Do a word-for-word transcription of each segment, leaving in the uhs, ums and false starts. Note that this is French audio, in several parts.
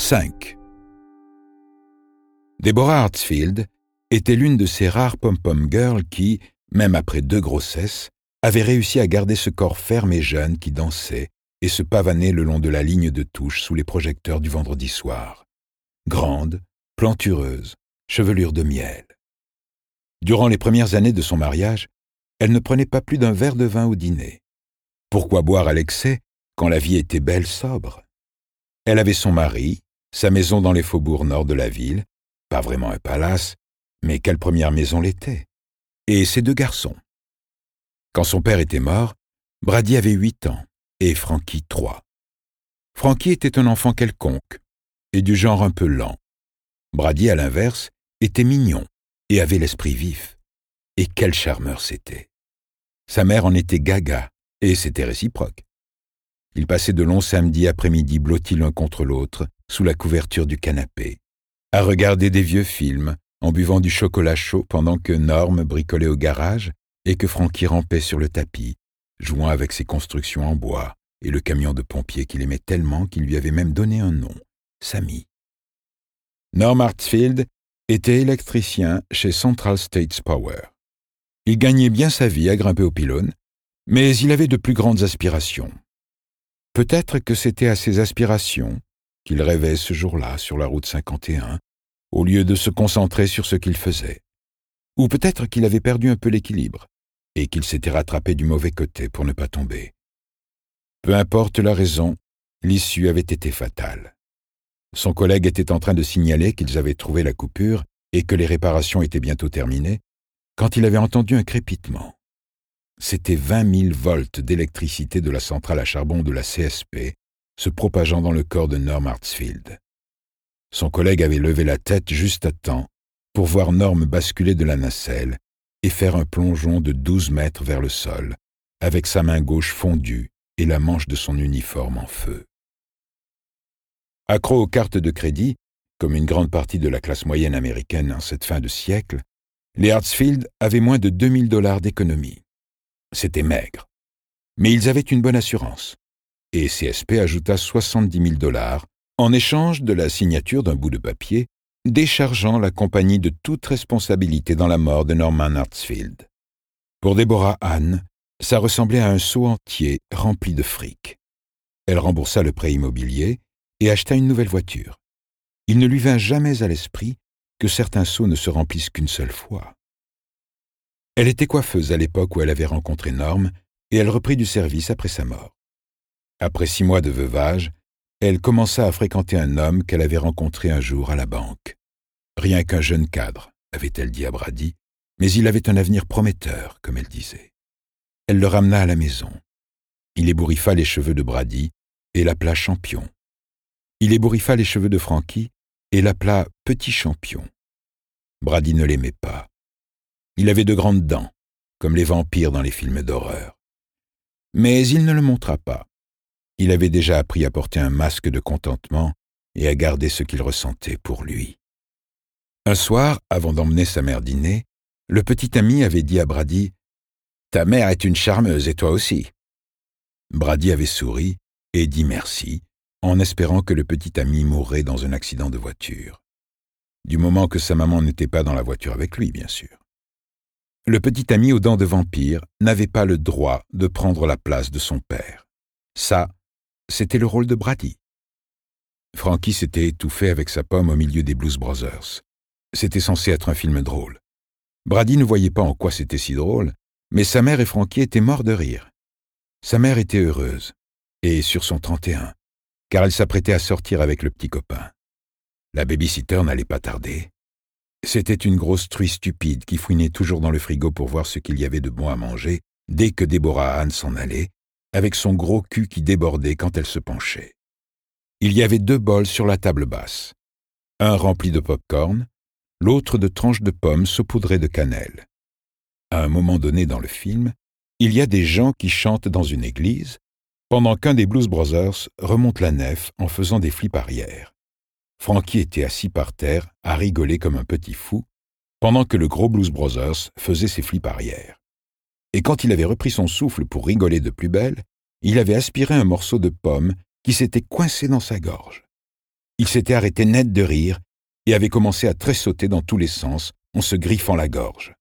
cinq. Deborah Hartsfield était l'une de ces rares pom-pom girls qui, même après deux grossesses, avaient réussi à garder ce corps ferme et jeune qui dansait et se pavanait le long de la ligne de touche sous les projecteurs du vendredi soir. Grande, plantureuse, chevelure de miel. Durant les premières années de son mariage, elle ne prenait pas plus d'un verre de vin au dîner. Pourquoi boire à l'excès quand la vie était belle sobre? Elle avait son mari, sa maison dans les faubourgs nord de la ville, pas vraiment un palace, mais quelle première maison l'était, et ses deux garçons. Quand son père était mort, Brady avait huit ans et Frankie trois. Frankie était un enfant quelconque et du genre un peu lent. Brady, à l'inverse, était mignon et avait l'esprit vif. Et quel charmeur c'était! Sa mère en était gaga, et c'était réciproque. Ils passaient de longs samedis après-midi blottis l'un contre l'autre, sous la couverture du canapé, à regarder des vieux films, en buvant du chocolat chaud pendant que Norm bricolait au garage et que Frankie rampait sur le tapis, jouant avec ses constructions en bois et le camion de pompier qu'il aimait tellement qu'il lui avait même donné un nom, Sammy. Norm Hartsfield était électricien chez Central States Power. Il gagnait bien sa vie à grimper aux pylônes, mais il avait de plus grandes aspirations. Peut-être que c'était à ces aspirations qu'il rêvait ce jour-là sur la route cinquante et un, au lieu de se concentrer sur ce qu'il faisait. Ou peut-être qu'il avait perdu un peu l'équilibre et qu'il s'était rattrapé du mauvais côté pour ne pas tomber. Peu importe la raison, l'issue avait été fatale. Son collègue était en train de signaler qu'ils avaient trouvé la coupure et que les réparations étaient bientôt terminées, quand il avait entendu un crépitement. C'étaient vingt mille volts d'électricité de la centrale à charbon de la C S P se propageant dans le corps de Norm Hartsfield. Son collègue avait levé la tête juste à temps pour voir Norm basculer de la nacelle et faire un plongeon de douze mètres vers le sol, avec sa main gauche fondue et la manche de son uniforme en feu. Accro aux cartes de crédit, comme une grande partie de la classe moyenne américaine en cette fin de siècle, les Hartsfield avaient moins de deux mille dollars d'économie. C'était maigre. Mais ils avaient une bonne assurance. Et C S P ajouta soixante-dix mille dollars en échange de la signature d'un bout de papier déchargeant la compagnie de toute responsabilité dans la mort de Norman Hartsfield. Pour Deborah Ann, ça ressemblait à un seau entier rempli de fric. Elle remboursa le prêt immobilier et acheta une nouvelle voiture. Il ne lui vint jamais à l'esprit que certains seaux ne se remplissent qu'une seule fois. Elle était coiffeuse à l'époque où elle avait rencontré Norm et elle reprit du service après sa mort. Après six mois de veuvage, elle commença à fréquenter un homme qu'elle avait rencontré un jour à la banque. Rien qu'un jeune cadre, avait-elle dit à Brady, mais il avait un avenir prometteur, comme elle disait. Elle le ramena à la maison. Il ébouriffa les cheveux de Brady et l'appela champion. Il ébouriffa les cheveux de Frankie et l'appela petit champion. Brady ne l'aimait pas. Il avait de grandes dents, comme les vampires dans les films d'horreur. Mais il ne le montra pas. Il avait déjà appris à porter un masque de contentement et à garder ce qu'il ressentait pour lui. Un soir, avant d'emmener sa mère dîner, le petit ami avait dit à Brady « Ta mère est une charmeuse et toi aussi. » Brady avait souri et dit merci, en espérant que le petit ami mourrait dans un accident de voiture. Du moment que sa maman n'était pas dans la voiture avec lui, bien sûr. Le petit ami aux dents de vampire n'avait pas le droit de prendre la place de son père. Ça, c'était le rôle de Brady. Frankie s'était étouffé avec sa pomme au milieu des Blues Brothers. C'était censé être un film drôle. Brady ne voyait pas en quoi c'était si drôle, mais sa mère et Frankie étaient morts de rire. Sa mère était heureuse, et sur son trente et un, car elle s'apprêtait à sortir avec le petit copain. La baby-sitter n'allait pas tarder. C'était une grosse truie stupide qui fouinait toujours dans le frigo pour voir ce qu'il y avait de bon à manger dès que Deborah Ann s'en allait, avec son gros cul qui débordait quand elle se penchait. Il y avait deux bols sur la table basse, un rempli de pop-corn, l'autre de tranches de pommes saupoudrées de cannelle. À un moment donné dans le film, il y a des gens qui chantent dans une église, pendant qu'un des Blues Brothers remonte la nef en faisant des flips arrière. Frankie était assis par terre à rigoler comme un petit fou, pendant que le gros Blues Brothers faisait ses flips arrière. Et quand il avait repris son souffle pour rigoler de plus belle, il avait aspiré un morceau de pomme qui s'était coincé dans sa gorge. Il s'était arrêté net de rire et avait commencé à tressauter dans tous les sens en se griffant la gorge.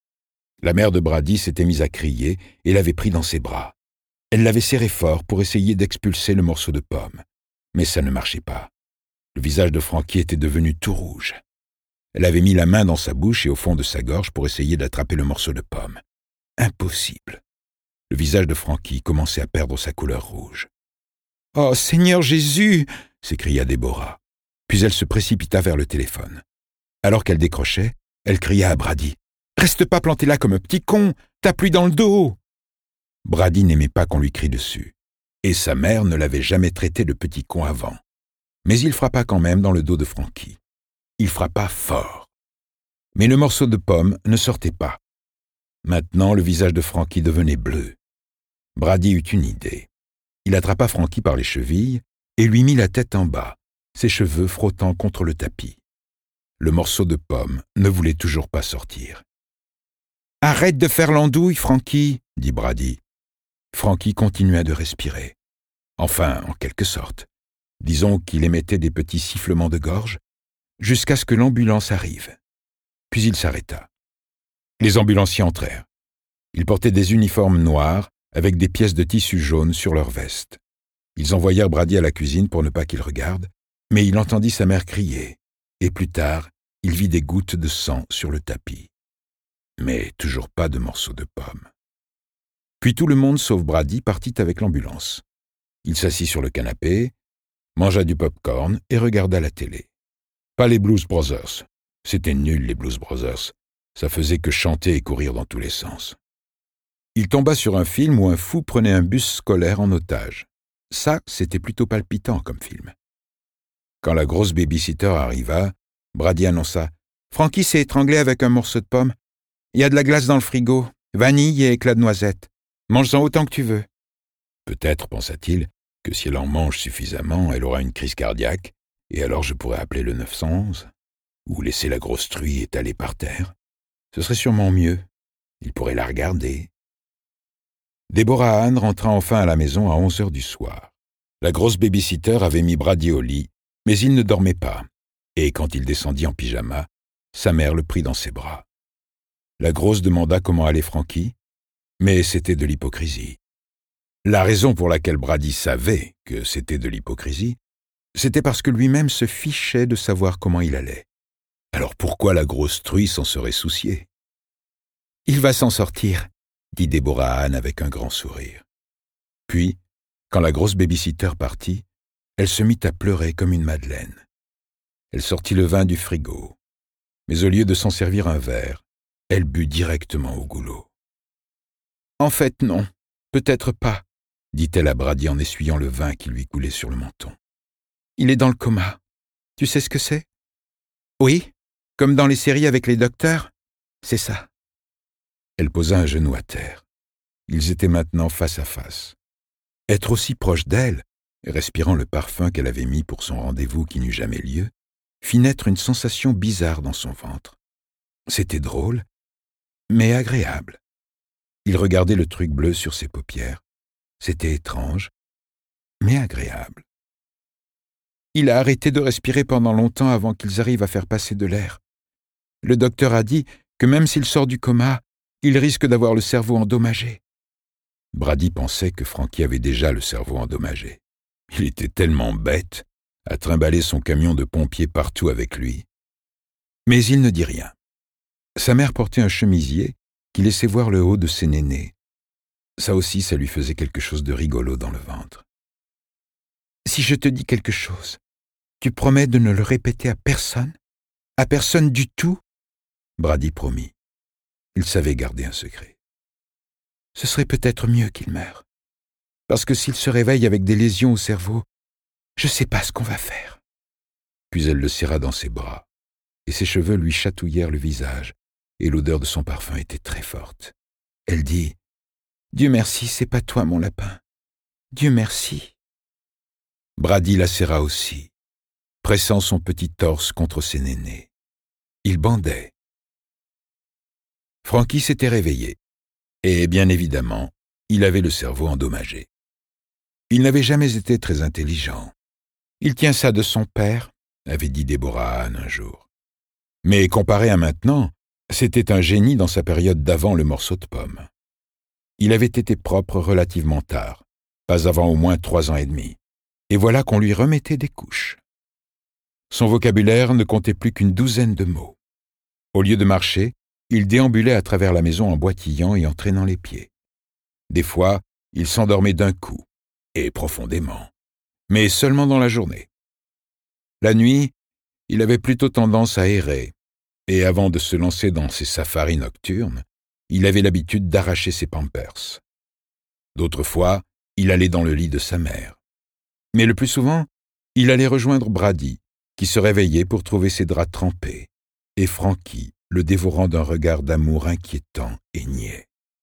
La mère de Brady s'était mise à crier et l'avait pris dans ses bras. Elle l'avait serré fort pour essayer d'expulser le morceau de pomme. Mais ça ne marchait pas. Le visage de Frankie était devenu tout rouge. Elle avait mis la main dans sa bouche et au fond de sa gorge pour essayer d'attraper le morceau de pomme. Impossible. Le visage de Frankie commençait à perdre sa couleur rouge. « Oh, Seigneur Jésus !» s'écria Déborah. Puis elle se précipita vers le téléphone. Alors qu'elle décrochait, elle cria à Brady. « Reste pas planté là comme un petit con, tape-lui dans le dos !» Brady n'aimait pas qu'on lui crie dessus, et sa mère ne l'avait jamais traité de petit con avant. Mais il frappa quand même dans le dos de Frankie. Il frappa fort. Mais le morceau de pomme ne sortait pas. Maintenant, le visage de Frankie devenait bleu. Brady eut une idée. Il attrapa Frankie par les chevilles et lui mit la tête en bas, ses cheveux frottant contre le tapis. Le morceau de pomme ne voulait toujours pas sortir. « Arrête de faire l'andouille, Frankie !» dit Brady. Frankie continua de respirer. Enfin, en quelque sorte. Disons qu'il émettait des petits sifflements de gorge, jusqu'à ce que l'ambulance arrive. Puis il s'arrêta. Les ambulanciers entrèrent. Ils portaient des uniformes noirs avec des pièces de tissu jaune sur leurs vestes. Ils envoyèrent Brady à la cuisine pour ne pas qu'il regarde, mais il entendit sa mère crier, et plus tard, il vit des gouttes de sang sur le tapis. Mais toujours pas de morceaux de pomme. Puis tout le monde sauf Brady partit avec l'ambulance. Il s'assit sur le canapé, mangea du pop-corn et regarda la télé. Pas les Blues Brothers. C'était nul, les Blues Brothers. Ça faisait que chanter et courir dans tous les sens. Il tomba sur un film où un fou prenait un bus scolaire en otage. Ça, c'était plutôt palpitant comme film. Quand la grosse babysitter arriva, Brady annonça « Frankie s'est étranglé avec un morceau de pomme. Il y a de la glace dans le frigo, vanille et éclat de noisette. Mange-en autant que tu veux. » Peut-être, pensa-t-il, que si elle en mange suffisamment, elle aura une crise cardiaque, et alors je pourrais appeler le neuf cent onze, ou laisser la grosse truie étalée par terre. Ce serait sûrement mieux. Il pourrait la regarder. Déborah Ann rentra enfin à la maison à onze heures du soir. La grosse babysitter avait mis Brady au lit, mais il ne dormait pas, et quand il descendit en pyjama, sa mère le prit dans ses bras. La grosse demanda comment allait Frankie, mais c'était de l'hypocrisie. La raison pour laquelle Brady savait que c'était de l'hypocrisie, c'était parce que lui-même se fichait de savoir comment il allait. Alors pourquoi la grosse truie s'en serait souciée? « Il va s'en sortir », dit Déborah Ann avec un grand sourire. Puis, quand la grosse babysitter partit, elle se mit à pleurer comme une madeleine. Elle sortit le vin du frigo, mais au lieu de s'en servir un verre, elle but directement au goulot. « En fait, non, peut-être pas, » dit-elle à Brady en essuyant le vin qui lui coulait sur le menton. « Il est dans le coma. Tu sais ce que c'est? »« Oui, comme dans les séries avec les docteurs. C'est ça. » Elle posa un genou à terre. Ils étaient maintenant face à face. Être aussi proche d'elle, respirant le parfum qu'elle avait mis pour son rendez-vous qui n'eut jamais lieu, fit naître une sensation bizarre dans son ventre. C'était drôle, mais agréable. Il regardait le truc bleu sur ses paupières. C'était étrange, mais agréable. Il a arrêté de respirer pendant longtemps avant qu'ils arrivent à faire passer de l'air. Le docteur a dit que même s'il sort du coma, il risque d'avoir le cerveau endommagé. Brady pensait que Frankie avait déjà le cerveau endommagé. Il était tellement bête à trimballer son camion de pompiers partout avec lui. Mais il ne dit rien. Sa mère portait un chemisier qui laissait voir le haut de ses nénés. Ça aussi, ça lui faisait quelque chose de rigolo dans le ventre. « Si je te dis quelque chose, tu promets de ne le répéter à personne? À personne du tout ?» Brady promit. Il savait garder un secret. « Ce serait peut-être mieux qu'il meure. Parce que s'il se réveille avec des lésions au cerveau, je ne sais pas ce qu'on va faire. » Puis elle le serra dans ses bras, et ses cheveux lui chatouillèrent le visage, et l'odeur de son parfum était très forte. Elle dit « Dieu merci, c'est pas toi, mon lapin. Dieu merci. » Brady la serra aussi, pressant son petit torse contre ses nénés. Il bandait. Frankie s'était réveillé, et bien évidemment, il avait le cerveau endommagé. Il n'avait jamais été très intelligent, Il tient ça de son père, avait dit Deborah Ann un jour. Mais comparé à maintenant, c'était un génie dans sa période d'avant le morceau de pomme. Il avait été propre relativement tard, pas avant au moins trois ans et demi, et voilà qu'on lui remettait des couches. Son vocabulaire ne comptait plus qu'une douzaine de mots. Au lieu de marcher, il déambulait à travers la maison en boitillant et en traînant les pieds. Des fois, il s'endormait d'un coup, et profondément, mais seulement dans la journée. La nuit, il avait plutôt tendance à errer, et avant de se lancer dans ses safaris nocturnes, il avait l'habitude d'arracher ses pampers. D'autres fois, il allait dans le lit de sa mère. Mais le plus souvent, il allait rejoindre Brady, qui se réveillait pour trouver ses draps trempés, et Frankie, le dévorant d'un regard d'amour inquiétant et niais.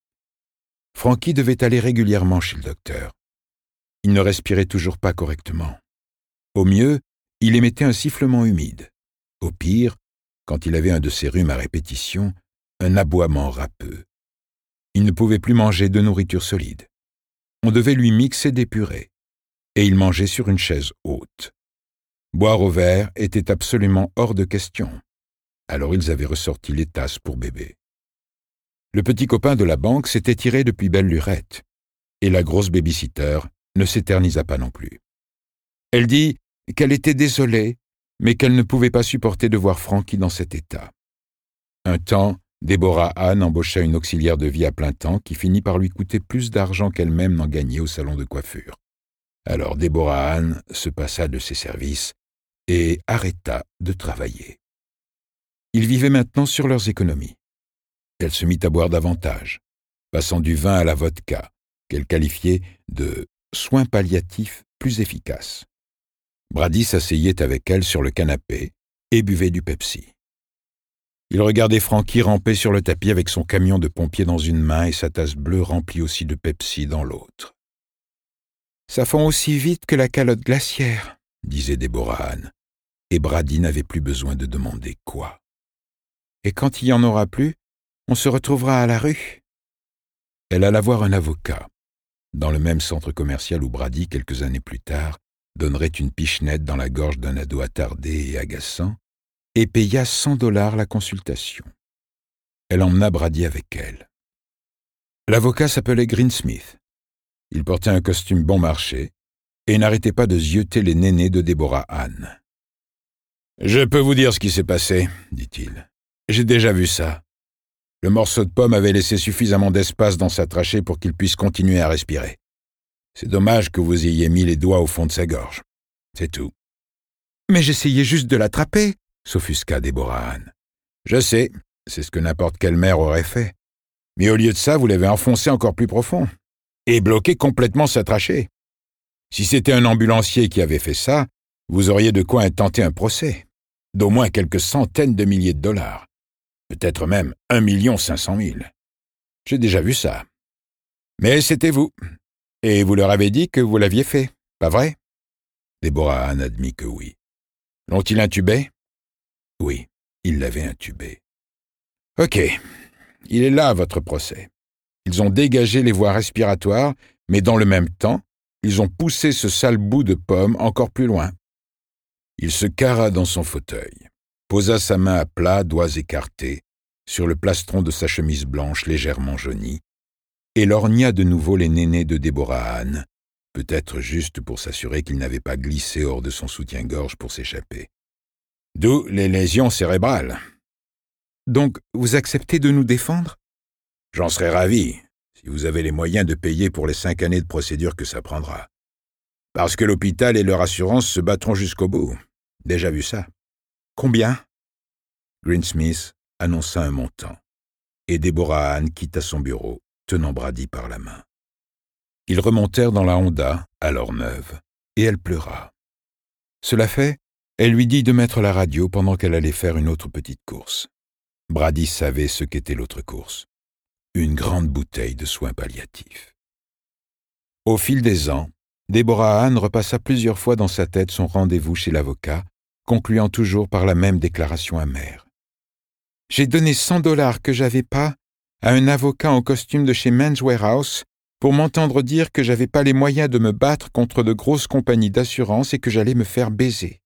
Frankie devait aller régulièrement chez le docteur. Il ne respirait toujours pas correctement. Au mieux, il émettait un sifflement humide. Au pire, quand il avait un de ces rhumes à répétition, un aboiement râpeux. Il ne pouvait plus manger de nourriture solide. On devait lui mixer des purées, et il mangeait sur une chaise haute. Boire au verre était absolument hors de question. Alors ils avaient ressorti les tasses pour bébé. Le petit copain de la banque s'était tiré depuis belle lurette, et la grosse baby-sitter ne s'éternisa pas non plus. Elle dit qu'elle était désolée, mais qu'elle ne pouvait pas supporter de voir Frankie dans cet état. Un temps, Deborah Ann embaucha une auxiliaire de vie à plein temps qui finit par lui coûter plus d'argent qu'elle-même n'en gagnait au salon de coiffure. Alors Deborah Ann se passa de ses services et arrêta de travailler. Ils vivaient maintenant sur leurs économies. Elle se mit à boire davantage, passant du vin à la vodka, qu'elle qualifiait de « soins palliatifs plus efficaces ». Brady s'asseyait avec elle sur le canapé et buvait du Pepsi. Il regardait Frankie ramper sur le tapis avec son camion de pompier dans une main et sa tasse bleue remplie aussi de Pepsi dans l'autre. « Ça fond aussi vite que la calotte glaciaire », disait Deborah Ann, et Brady n'avait plus besoin de demander quoi. « Et quand il y en aura plus, on se retrouvera à la rue ?» Elle alla voir un avocat, dans le même centre commercial où Brady, quelques années plus tard, donnerait une pichenette dans la gorge d'un ado attardé et agaçant, et paya cent dollars la consultation. Elle emmena Brady avec elle. L'avocat s'appelait Greensmith. Il portait un costume bon marché et n'arrêtait pas de zioter les nénés de Deborah Ann. « Je peux vous dire ce qui s'est passé, » dit-il. « J'ai déjà vu ça. Le morceau de pomme avait laissé suffisamment d'espace dans sa trachée pour qu'il puisse continuer à respirer. C'est dommage que vous ayez mis les doigts au fond de sa gorge. C'est tout. »« Mais j'essayais juste de l'attraper, » s'offusqua Deborah Ann. « Je sais, c'est ce que n'importe quelle mère aurait fait. Mais au lieu de ça, vous l'avez enfoncé encore plus profond et bloqué complètement sa trachée. Si c'était un ambulancier qui avait fait ça, vous auriez de quoi intenter un procès, d'au moins quelques centaines de milliers de dollars, peut-être même un million cinq cent mille. J'ai déjà vu ça. Mais c'était vous, et vous leur avez dit que vous l'aviez fait, pas vrai ?» Deborah Ann admit que oui. « L'ont-ils intubé ?» ?»« Oui, ils l'avaient intubé. »« Ok, il est là votre procès. Ils ont dégagé les voies respiratoires, mais dans le même temps, ils ont poussé ce sale bout de pomme encore plus loin. » Il se carra dans son fauteuil, posa sa main à plat, doigts écartés, sur le plastron de sa chemise blanche légèrement jaunie, et lorgna de nouveau les nénés de Deborah Ann, peut-être juste pour s'assurer qu'il n'avait pas glissé hors de son soutien-gorge pour s'échapper. D'où les lésions cérébrales. « Donc, vous acceptez de nous défendre ?»« J'en serais ravi, si vous avez les moyens de payer pour les cinq années de procédure que ça prendra. Parce que l'hôpital et leur assurance se battront jusqu'au bout. Déjà vu ça. »« Combien ?» Greensmith annonça un montant, et Deborah Ann quitta son bureau, tenant Brady par la main. Ils remontèrent dans la Honda, alors neuve, et elle pleura. Cela fait, elle lui dit de mettre la radio pendant qu'elle allait faire une autre petite course. Brady savait ce qu'était l'autre course. Une grande bouteille de soins palliatifs. Au fil des ans, Deborah Ann repassa plusieurs fois dans sa tête son rendez-vous chez l'avocat, concluant toujours par la même déclaration amère. « J'ai donné cent dollars que j'avais pas à un avocat en costume de chez Men's Wearhouse pour m'entendre dire que j'avais pas les moyens de me battre contre de grosses compagnies d'assurance et que j'allais me faire baiser.